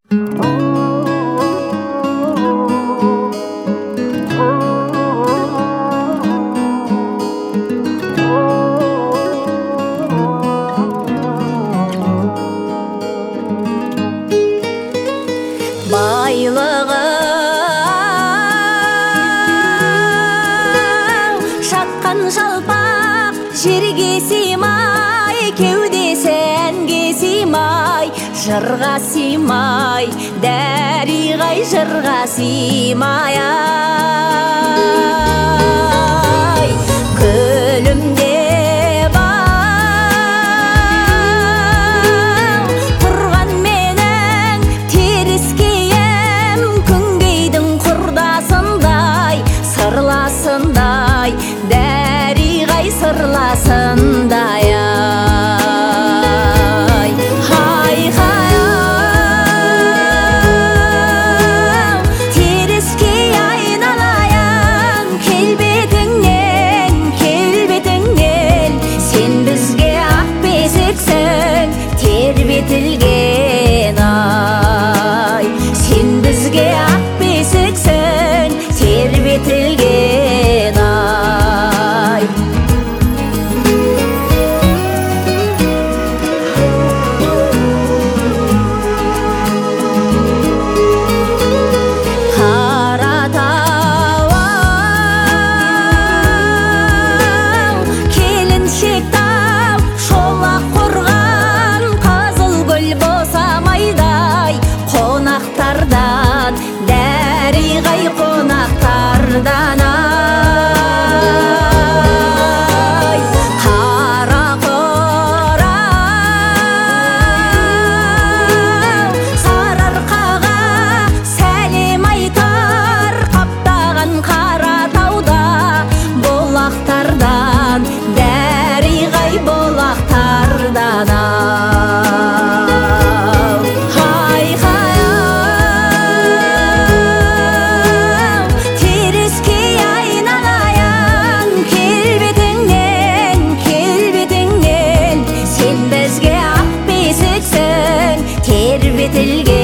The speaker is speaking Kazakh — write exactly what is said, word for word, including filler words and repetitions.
Байлығы шаққан жалпақ жерге сыймай, кеудесенге сыймай, жырға сыймай, дәріғай жырға сыймай. Ай, күлімде тұрған менің теріскейім, күнгейдің құрдасындай, сырласындай, дәріғай сырласындай. Тербетілген ай, сен бізге ақ бесіксің, тербетілген ай. Қаратау келіншек тау, шолақ қорған, босамайдай қонақтардан, дәріғай қонақтардан. Ай, Қарақорау сарыарқаға сәлем айтар, қаптаған Қаратауда болақтардан, дәріғай болақтардан. Terbetilgen